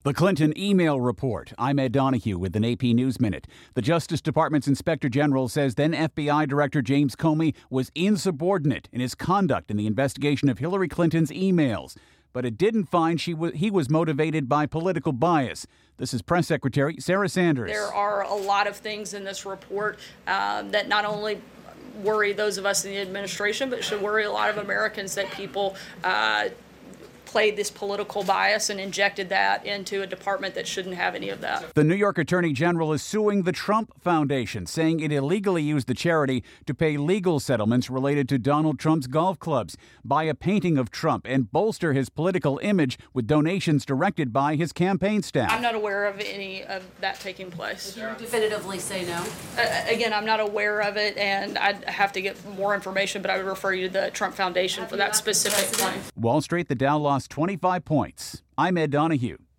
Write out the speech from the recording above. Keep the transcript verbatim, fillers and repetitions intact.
The Clinton email report. I'm Ed Donahue with an A P News Minute. The Justice Department's Inspector General says then F B I Director James Comey was insubordinate in his conduct in the investigation of Hillary Clinton's emails. But it didn't find she w- he was motivated by political bias. This is Press Secretary Sarah Sanders. There are a lot of things in this report um, that not only worry those of us in the administration, but should worry a lot of Americans, that people uh, played this political bias and injected that into a department that shouldn't have any of that. The New York Attorney General is suing the Trump Foundation, saying it illegally used the charity to pay legal settlements related to Donald Trump's golf clubs, buy a painting of Trump, and bolster his political image with donations directed by his campaign staff. I'm not aware of any of that taking place. Would you definitively say no? Uh, again, I'm not aware of it, and I'd have to get more information, but I would refer you to the Trump Foundation for that specific claim. Wall Street, the Dow lost twenty-five points. I'm Ed Donahue.